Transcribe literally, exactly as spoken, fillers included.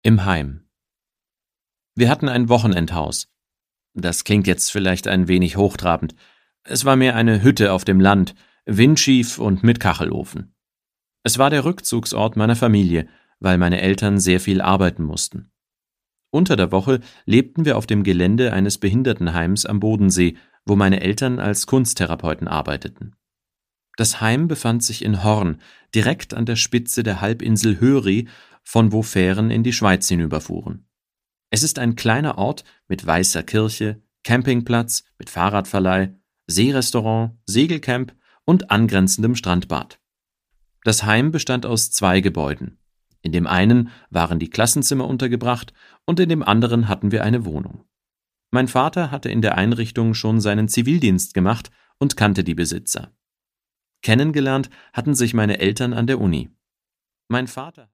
Im Heim. Wir hatten ein Wochenendhaus. Das klingt jetzt vielleicht ein wenig hochtrabend. Es war mehr eine Hütte auf dem Land, windschief und mit Kachelofen. Es war der Rückzugsort meiner Familie, weil meine Eltern sehr viel arbeiten mussten. Unter der Woche lebten wir auf dem Gelände eines Behindertenheims am Bodensee, wo meine Eltern als Kunsttherapeuten arbeiteten. Das Heim befand sich in Horn, direkt an der Spitze der Halbinsel Höri, von wo Fähren in die Schweiz hinüberfuhren. Es ist ein kleiner Ort mit weißer Kirche, Campingplatz mit Fahrradverleih, Seerestaurant, Segelcamp und angrenzendem Strandbad. Das Heim bestand aus zwei Gebäuden. In dem einen waren die Klassenzimmer untergebracht und in dem anderen hatten wir eine Wohnung. Mein Vater hatte in der Einrichtung schon seinen Zivildienst gemacht und kannte die Besitzer. Kennengelernt hatten sich meine Eltern an der Uni. Mein Vater